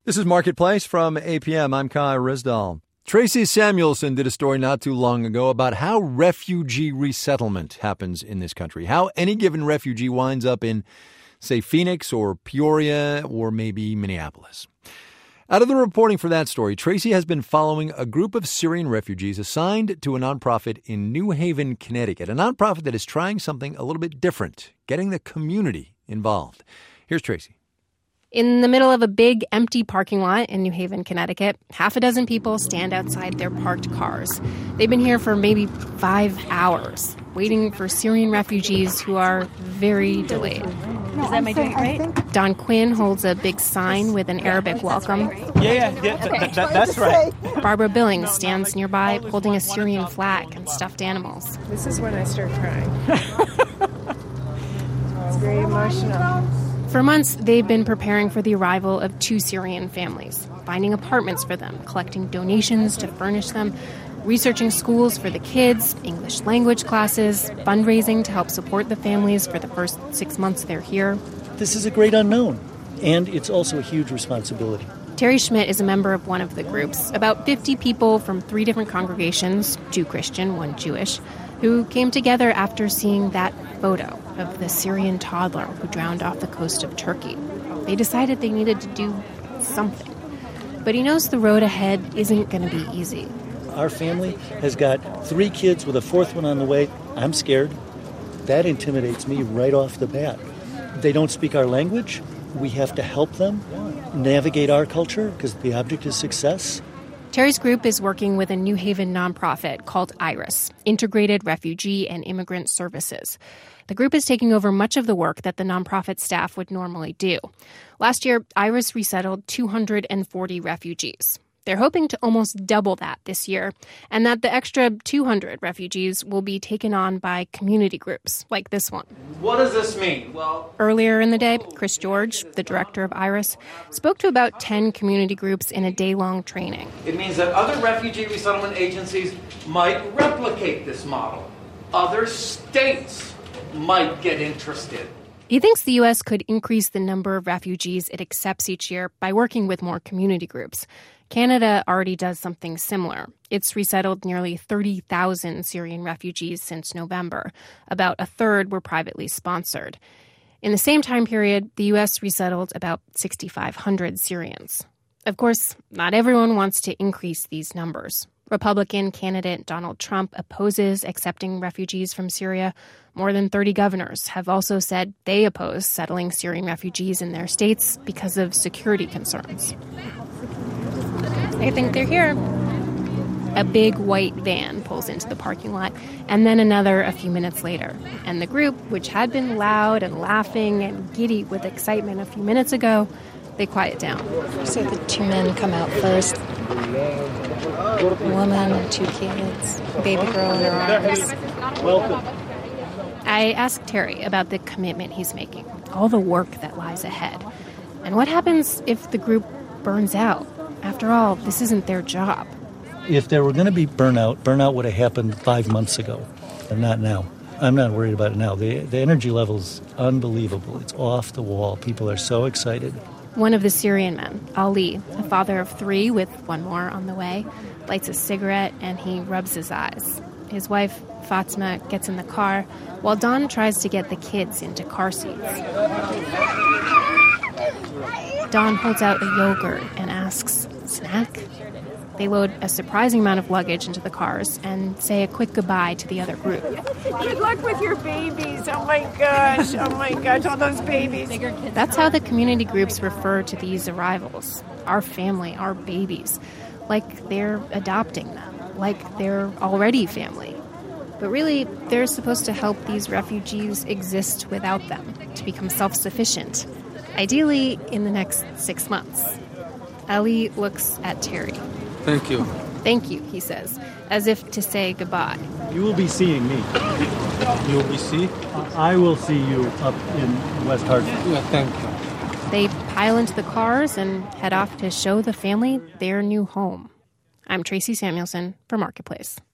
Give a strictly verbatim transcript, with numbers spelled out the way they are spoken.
This is Marketplace from A P M. I'm Kai Risdall. Tracy Samuelson did a story not too long ago about how refugee resettlement happens in this country, how any given refugee winds up in, say, Phoenix or Peoria or maybe Minneapolis. Out of the reporting for that story, Tracy has been following a group of Syrian refugees assigned to a nonprofit in New Haven, Connecticut, a nonprofit that is trying something a little bit different, getting the community involved. Here's Tracy. In the middle of a big, empty parking lot in New Haven, Connecticut, half a dozen people stand outside their parked cars. They've been here for maybe five hours, waiting for Syrian refugees who are very delayed. No, Is that my doing right? Don Quinn holds a big sign with an Arabic welcome. Right. Yeah, yeah, yeah th- th- th- that's right. Barbara Billings stands nearby holding a Syrian flag and stuffed animals. This is when I start crying. It's very emotional. For months, they've been preparing for the arrival of two Syrian families, finding apartments for them, collecting donations to furnish them, researching schools for the kids, English language classes, fundraising to help support the families for the first six months they're here. This is a great unknown, and it's also a huge responsibility. Terry Schmidt is a member of one of the groups, about fifty people from three different congregations, two Christian, one Jewish, who came together after seeing that photo of the Syrian toddler who drowned off the coast of Turkey. They decided they needed to do something. But he knows the road ahead isn't going to be easy. Our family has got three kids with a fourth one on the way. I'm scared. That intimidates me right off the bat. They don't speak our language. We have to help them navigate our culture because the object is success. Terry's group is working with a New Haven nonprofit called IRIS, Integrated Refugee and Immigrant Services. The group is taking over much of the work that the nonprofit staff would normally do. Last year, IRIS resettled two hundred forty refugees. They're hoping to almost double that this year, and that the extra two hundred refugees will be taken on by community groups like this one. What does this mean? Well, earlier in the day, Chris George, the director of IRIS, spoke to about ten community groups in a day-long training. It means that other refugee resettlement agencies might replicate this model. Other states might get interested. He thinks the U S could increase the number of refugees it accepts each year by working with more community groups. Canada already does something similar. It's resettled nearly thirty thousand Syrian refugees since November. About a third were privately sponsored. In the same time period, the U S resettled about six thousand five hundred Syrians. Of course, not everyone wants to increase these numbers. Republican candidate Donald Trump opposes accepting refugees from Syria. More than thirty governors have also said they oppose settling Syrian refugees in their states because of security concerns. I think they're here. A big white van pulls into the parking lot, and then another a few minutes later. And the group, which had been loud and laughing and giddy with excitement a few minutes ago, they quiet down. So the two men come out first. A woman and two kids, a baby girl in her arms. Welcome. I asked Terry about the commitment he's making, all the work that lies ahead. And what happens if the group burns out? After all, this isn't their job. If there were going to be burnout, burnout would have happened five months ago, and not now. I'm not worried about it now. The, the energy level's unbelievable. It's off the wall. People are so excited. One of the Syrian men, Ali, a father of three with one more on the way, lights a cigarette and he rubs his eyes. His wife, Fatima, gets in the car while Don tries to get the kids into car seats. Don holds out a yogurt and asks, "Snack?" They load a surprising amount of luggage into the cars and say a quick goodbye to the other group. Good luck with your babies. Oh, my gosh. Oh, my gosh. All those babies. That's how the community groups refer to these arrivals. Our family, our babies. Like they're adopting them. Like they're already family. But really, they're supposed to help these refugees exist without them, to become self-sufficient. Ideally, in the next six months. Ali looks at Terry. Thank you. Thank you, he says, as if to say goodbye. You will be seeing me. You will be see? I will see you up in West Hartford. Yeah, thank you. They pile into the cars and head off to show the family their new home. I'm Tracy Samuelson for Marketplace.